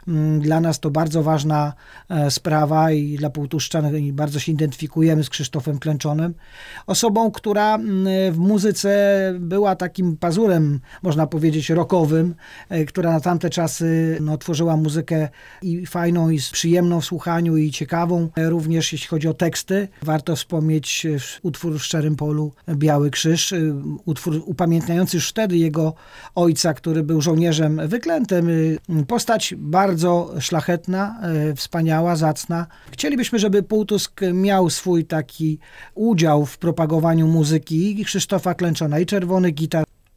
Dla nas to bardzo ważna sprawa i dla półtuszczan i bardzo się identyfikujemy z Krzysztofem Klęczonym. Osobą, która w muzyce była takim pazurem, można powiedzieć, rockowym, która na tamte czasy tworzyła muzykę i fajną, i przyjemną w słuchaniu, i ciekawą, również jeśli chodzi o teksty. Warto wspomnieć utwór w Szczerym Polu Biały Krzyż, utwór upamiętniający już wtedy jego ojca, który był żołnierzem wyklętym. Postać bardzo szlachetna, wspaniała, zacna. Chcielibyśmy, żeby Półtusk miał swój taki udział w propagowaniu muzyki i Krzysztofa Klęczona, i Czerwonych Gitar,